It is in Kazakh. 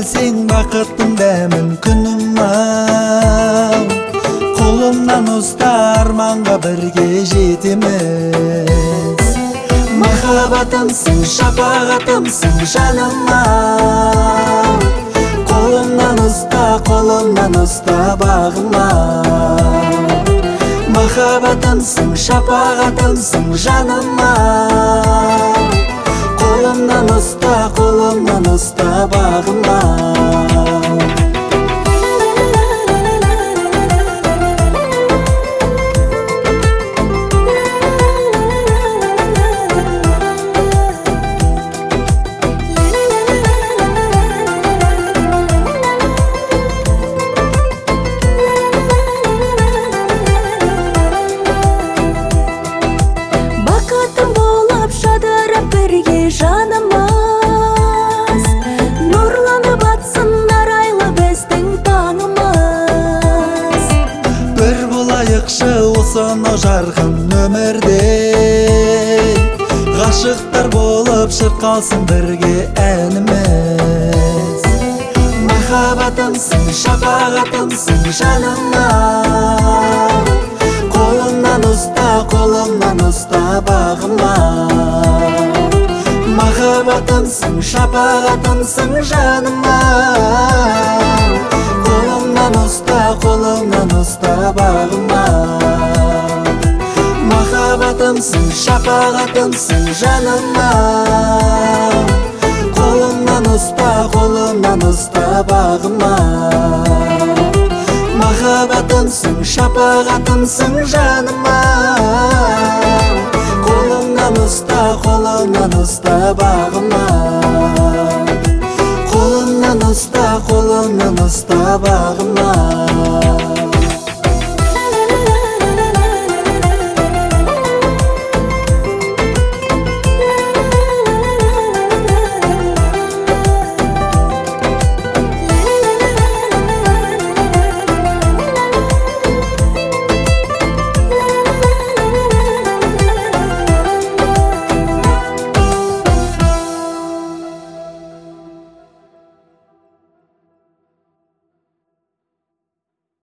келсең бақыттың дәмін күнім ау, қолымнан ұста арманға бірге жетеміз. Махаббатымсың, шапағатымсың жаным ау, қолымнан ұста бағыма. Махаббатымсың, шапағатымсың жаным ау, қолымнан ұста бағыма. Жанымыз нұрланып атсын арайлы біздің таңымыз. Бір болайықшы осынау жарқын өмірде, ғашықтар болып шырқалсын бірге әніміз. Махаббатымсың, шапағатымсың жаным ау, қолымнан ұста бағыма. Махаббатымсың, шапағатымсың жаным ау, қолымнан ұста бағыма. Махаббатымсың, шапағатымсың жаным ау, қолымнан ұста бағыма. Махаббатымсың, шапағатымсың жаным ау, қолымнан ұста бағыма. Қолымнан ұста бағыма.